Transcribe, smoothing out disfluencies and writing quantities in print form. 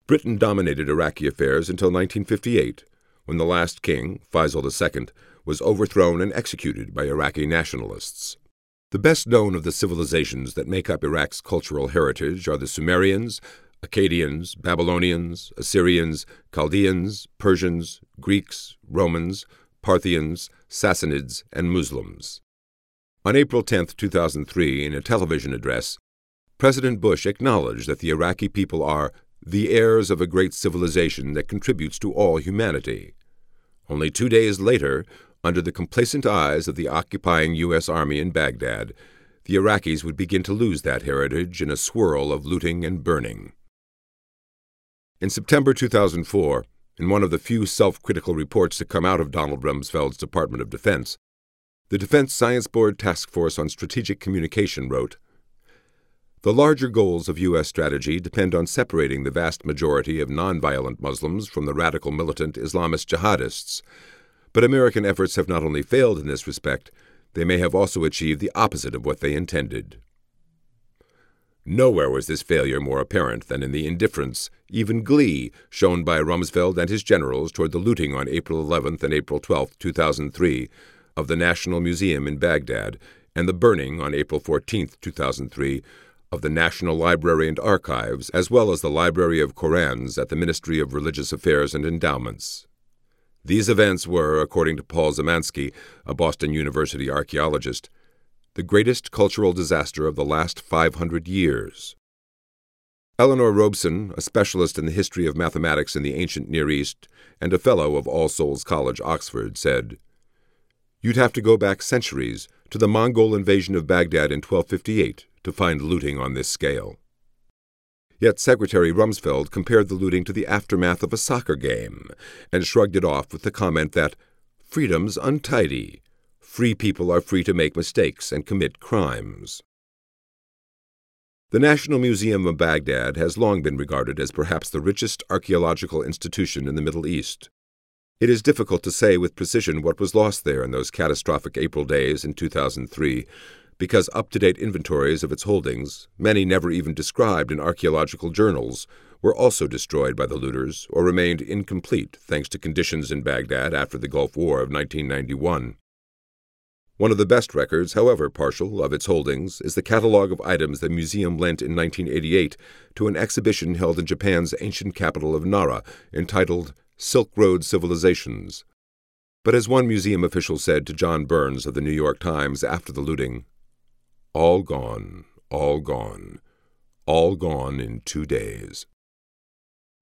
Britain dominated Iraqi affairs until 1958, when the last king, Faisal II, was overthrown and executed by Iraqi nationalists. The best known of the civilizations that make up Iraq's cultural heritage are the Sumerians, Akkadians, Babylonians, Assyrians, Chaldeans, Persians, Greeks, Romans, Parthians, Sassanids, and Muslims. On April 10, 2003, in a television address, President Bush acknowledged that the Iraqi people are the heirs of a great civilization that contributes to all humanity. Only 2 days later, under the complacent eyes of the occupying U.S. Army in Baghdad, the Iraqis would begin to lose that heritage in a swirl of looting and burning. In September 2004, in one of the few self-critical reports to come out of Donald Rumsfeld's Department of Defense, the Defense Science Board Task Force on Strategic Communication wrote, "The larger goals of U.S. strategy depend on separating the vast majority of nonviolent Muslims from the radical militant Islamist jihadists, but American efforts have not only failed in this respect, they may have also achieved the opposite of what they intended." Nowhere was this failure more apparent than in the indifference, even glee, shown by Rumsfeld and his generals toward the looting on April 11 and April 12, 2003, of the National Museum in Baghdad, and the burning on April 14, 2003, of the National Library and Archives, as well as the Library of Korans at the Ministry of Religious Affairs and Endowments. These events were, according to Paul Zemansky, a Boston University archaeologist, the greatest cultural disaster of the last 500 years. Eleanor Robeson, a specialist in the history of mathematics in the ancient Near East and a fellow of All Souls College, Oxford, said, "You'd have to go back centuries to the Mongol invasion of Baghdad in 1258 to find looting on this scale." Yet Secretary Rumsfeld compared the looting to the aftermath of a soccer game and shrugged it off with the comment that freedom's untidy. Free people are free to make mistakes and commit crimes. The National Museum of Baghdad has long been regarded as perhaps the richest archaeological institution in the Middle East. It is difficult to say with precision what was lost there in those catastrophic April days in 2003, because up-to-date inventories of its holdings, many never even described in archaeological journals, were also destroyed by the looters or remained incomplete thanks to conditions in Baghdad after the Gulf War of 1991. One of the best records, however partial, of its holdings is the catalog of items the museum lent in 1988 to an exhibition held in Japan's ancient capital of Nara, entitled Silk Road Civilizations. But as one museum official said to John Burns of the New York Times after the looting, all gone, all gone, all gone in 2 days.